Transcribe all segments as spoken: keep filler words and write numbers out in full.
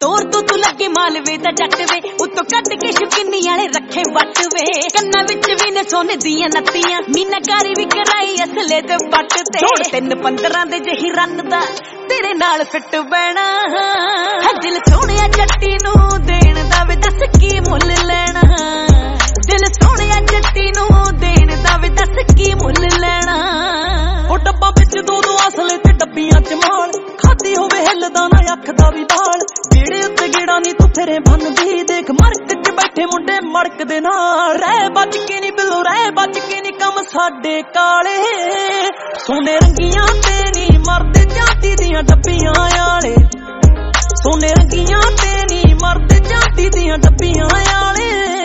ਜ਼ੋਰ ਤੋਂ ਤੂੰ ਲੱਗੇ ਮਾਲਵੇ ਦਾ ਜੱਟ ਵੇ ਉੱਤੋਂ ਕੱਟ ਕੇ ਸ਼ੁਕਿੰਨੀ ਵਾਲੇ ਰੱਖੇ ਵੱਟ ਵੇ ਕੰਨਾਂ ਵਿੱਚ ਵੀ ਨੇ ਸੋਨੇ ਦੀਆਂ ਨੱਤੀਆਂ ਮੀਨਾਕਾਰੀ ਵੀ ਕਰਾਈ ਅਸਲੇ ਤੇ ਪੱਟ ਤੇ ਛੋੜ ਤਿੰਨ ਪੰਦਰਾਂ ਦੇ ਜਿਹੀ ਰੰਨ ਦਾ ਤੇਰੇ ਨਾਲ ਫਿੱਟ ਬਹਿਣਾ ਦਿਲ ਸੋਹਣਿਆ ਜੱਟੀ ਨੂੰ ਦੇਣ ਦਾ ਵੇ ਦੱਸ ਕੀ ਮੁੱਲ ਲੈਣਾ ਦਿਲ ਸੋਹਣਿਆ ਜੱਟੀ ਨੂੰ ਦੇਣ ਦਾ ਵੇ ਦੱਸ ਕੀ ਮੁੱਲ ਲੈਣਾ ਉਹ ਡੱਬਾ ਵਿੱਚ ਦੋ ਦੋ ਅਸਲੇ ਤੇ ਡੱਬੀਆਂ ਚ ਮਾਲ ਖਾਦੀ ਹੋਵੇ ਹਿੱਲਦਾ ਨਾ ਅੱਖ ਦਾ ਵੀ ਬਾਲ ਜਿਹੜੇ ਉੱਤੇ ਗੇੜਾ ਨੀ ਤੂੰ ਫਿਰੇ ਬੰਨਦੀ ਦੇਖ ਮਰਕ ਚ ਬੈਠੇ ਮੁੰਡੇ ਮੜਕ ਦੇ ਨਾਲ ਰਹਿ ਬਚ ਕੇ ਨੀ ਬਿੱਲੋ ਰਹਿ ਬਚ ਕੇ ਨੀ ਕੰਮ ਸਾਡੇ ਕਾਲੇ ਸੋਨੇ ਰੰਗੀਆਂ ਤੇ ਨੀ ਮਰਦੇ ਜਾਂਦੀ ਦੀਆਂ ਡੱਬੀਆਂ ਆਲੇ ਸੋਨੇ ਰੰਗੀਆਂ ਤੇ ਨੀ ਮਰਦੇ ਜਾਂਦੀ ਦੀਆਂ ਡੱਬੀਆਂ ਆਲੇ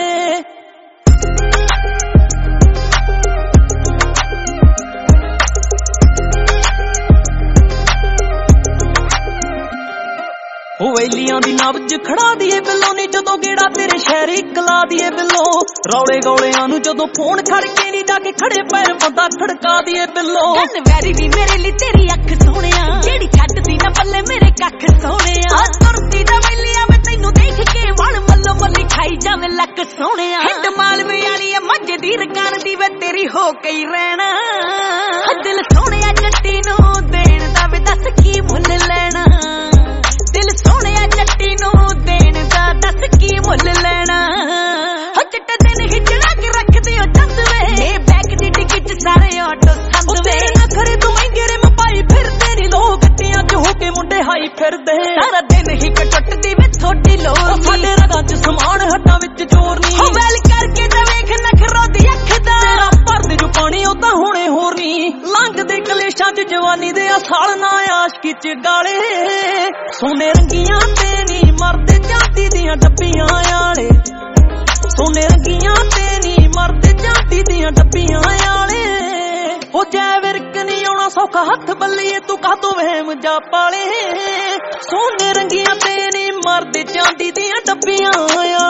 ਉਹ ਵੇਲੀਆਂ ਦੀ ਨਬਜ ਖੜਾ ਦੀਏ ਬਿੱਲੋ ਨੀ ਜਦੋਂ ਗੇੜਾ ਤੇਰੇ ਸ਼ਹਿਰ ਇਕਲਾ ਦੀਏ ਬਿੱਲੋ ਰੌਲੇ ਗੌਲਿਆਂ ਨੂੰ ਜਦੋਂ ਫੋਨ ਖੜ ਕੇ ਨੀ ਜਾ ਕੇ ਖੜੇ ਪੈਰ ਬੰਦਾ ਖੜਕਾ ਦੀਏ ਬਿੱਲੋ ਕੰਨ ਵੈਰੀ ਵੀ ਮੇਰੇ ਲਈ ਤੇਰੀ ਅੱਖ ਸੋਹਣਿਆ ਜਿਹੜੀ ਛੱਡਦੀ ਨਾ ਪੱਲੇ ਮੇਰੇ ਕੱਖ ਸੋਹਣਿਆ ਤੁਰਦੀ ਦਾ ਵੇਲੀਆਂ ਮੈਂ ਤੈਨੂੰ ਦੇਖ ਕੇ ਵਣ ਮੱਲੋ ਮੱਲੀ ਖਾਈ ਜਾਵੇਂ ਲੱਕ ਸੋਹਣਿਆ ਹਿੰਡ ਮਾਲਵੇ ਵਾਲੀ ਆ ਮੱਝ ਦੀ ਰਕਾਨ ਦੀ ਵੇ ਤੇਰੀ ਹੋ ਕੇ ਰਹਿਣਾ ਦਿਲ ਸੋਹਣਿਆ ਜੱਟੀ ਨੂੰ ਦੇਣ ਦਾ ਵੇ ਦੱਸ ਕੀ ਮੁੱਲ ਲੈਣਾ ਦਿਲ ਸੋਹਣਿਆ ਜੱਟੀ ਨੂੰ ਦੇਣ ਦਾ ਦੱਸ ਕੀ ਮੁੱਲ ਲੈਣਾ ਹੋ ਚਿੱਟੇ ਦਿਨ ਹੀ ਚੜਾ ਕੇ ਰੱਖਦੇ ਹੋ ਚੰਦ ਵੇ ਇਹ ਬੈਕ ਦੀ ਟਿਕਟ ਸਾਰੇ ਆਟੋ ਸੰਦ ਵੇ ਨਖਰੇ ਤੂੰ ਮਹਿੰਗੇ ਰੇ ਮਪਾਈ ਫਿਰਦੇ ਨੀ ਲੋਕ ਗੱਡੀਆਂ ਚ ਹੋ ਕੇ ਮੁੰਡੇ ਹਾਈ ਫਿਰਦੇ ਸਾਰਾ ਦਿਨ ਹੀ ਕਟੁੱਟਦੀ ਵੇ ਥੋੜੀ ਲੋਰ ਸਾਡੇ ਰਗਾਂ ਚ ਸਮਾਨ ਹੱਡਾਂ ਵਿੱਚ ਜ਼ੋਰ ਨੀ ਹੋ ਵੈਲ ਕਰਕੇ ਤਾਂ ਵੇਖ ਨਖਰੋ ਦੀ ਅੱਖ ਦਾ ਤੇਰਾ ਭਰਦੇ ਜੋ ਪਾਣੀ ਉਹ ਤਾਂ ਹੁਣੇ ਹੋਰ ਨੀ ਲੰਘਦੇ ਕਲੇਸ਼ਾਂ ਚ ਜਵਾਨੀ ਦੇ ਅਸਾਲ ਨਾ ਆਸ਼ਕੀ ਚ ਗਾਲੇ ਸੋਨੇ ਰੰਗੀਆਂ ਤੇ ਨੀ ਮਰਦੇ ਜਾਂਦੀ ਦੀਆਂ ਡੱਬੀਆਂ ਆਲੇ ਸੋਨੇ ਰੰਗੀਆਂ ਤੇ ਨੀ ਮਰਦੇ ਜਾਂਦੀ ਦੀਆਂ ਡੱਬੀਆਂ ਆਲੇ ਉਹ ਜੈ ਵਿਰਕ ਨੀ ਆਉਣਾ ਸੌਖਾ ਹੱਥ ਬੱਲੀਏ ਤੂੰ ਕਾਹਤੋਂ ਵਹਿਮ ਜਾ ਪਾਲੇ ਸੋਨੇ ਰੰਗੀਆਂ ਤੇ ਨੀ ਮਰਦੇ ਜਾਂਦੀ ਦੀਆਂ ਡੱਬੀਆਂ